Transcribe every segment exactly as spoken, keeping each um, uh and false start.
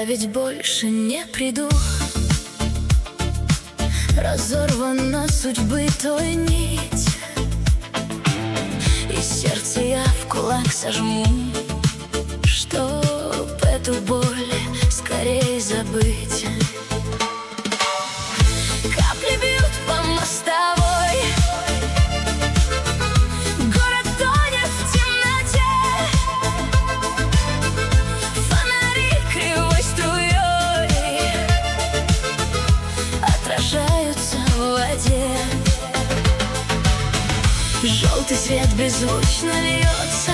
я ведь больше не приду. Разорвана судьбы той нить, и сердце я в кулак сожму, чтоб эту боль скорее забыть. Капли бьют по мостовой, город тонет в темноте, фонари кривой струей отражаются в воде. Желтый свет беззвучно льется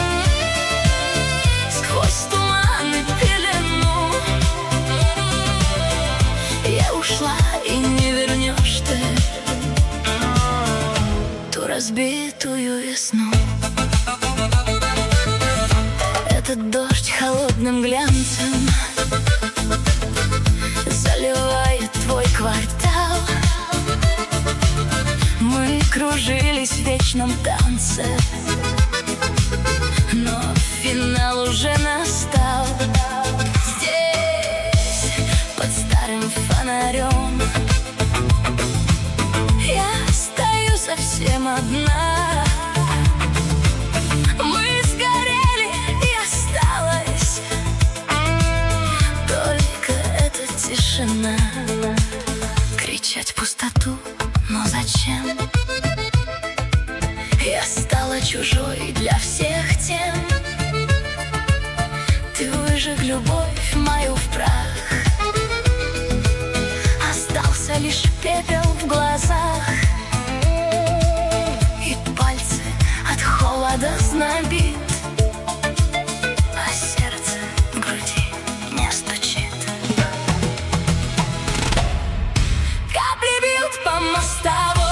сквозь туман и пелену. Я ушла, и не вернешь ты ту разбитую весну. Этот дождь холодным глянцем заливает твой квартал. Мы кружились в вечном танце, но финал уже настал. Здесь, под старым фонарем, я стою совсем одна. Мы сгорели, и осталась только эта тишина. Кричать в пустоту, но зачем? Я стала чужой для всех тем. Ты выжег любовь мою в прах, остался лишь пепел в глазах, и пальцы от холода знобит, а сердце в груди не стучит. Капли бьют по мостовой,